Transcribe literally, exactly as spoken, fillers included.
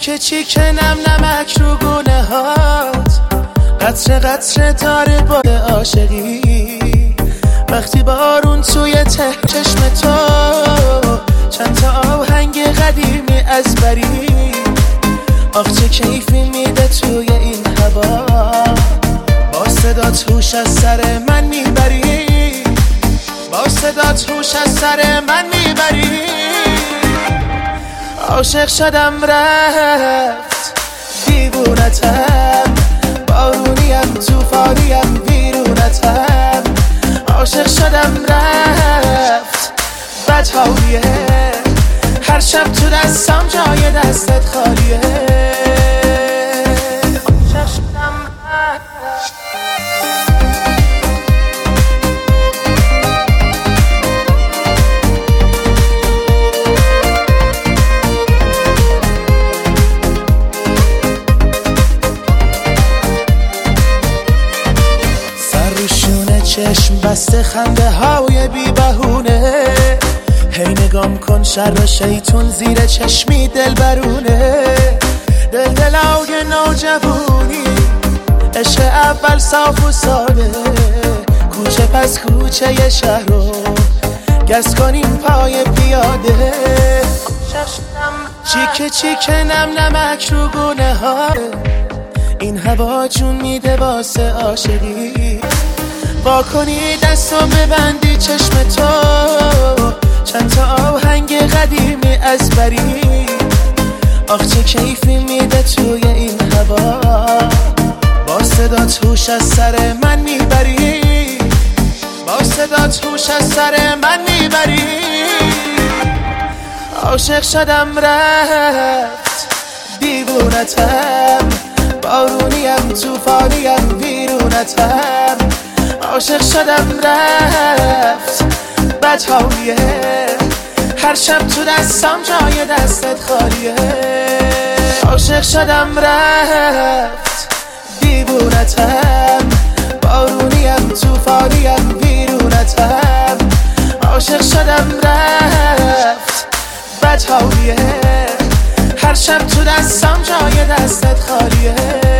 چیکه چیکه نم نمک رو گونه هات، قطره قطره داره باد عاشقی. وقتی بارون توی ته چشم تو، چند تا آهنگ قدیمی از بری. آخ چه کیفی میده توی این هوا، با صدات هوش از سر من میبری، با صدات هوش از سر من میبری. عاشق شدم رفت دیوونتم، بارونیم توفانیم ویرونتم. عاشق شدم رفت بدحالیه، هر شب تو دستم جای دستت خالیه. عاشق شدم رفت. چشم بسته خنده های بی بهونه، هی نگام کن شر شیطون زیر چشمی دل برونه. دل دلای نوجوانی، عشق اول صاف و ساده، کوچه پس کوچه ی شهر رو گز کنیم پای پیاده. چیکه چیکه نم نمک رو گونه ها، این هوا جون میده واسه عاشقی. با کنی دستو ببندی چشم تو، چند تا آهنگ قدیمی از بری. آخ چه کیفی میده توی این هوا، با صدات هوش از سر من میبری، با صدات هوش از سر من میبری. عاشق شدم رفت دیوونتم، بارونیم توفانیم ویرونتم. عاشق شدم رفت بدحالیه، هر شب تو دستم جای دستت خالیه. عاشق شدم رفت دیوونتم، بارونیم توفانیم ویرونتم. عاشق شدم رفت بدحالیه، هر شب تو دستم جای دستت خالیه.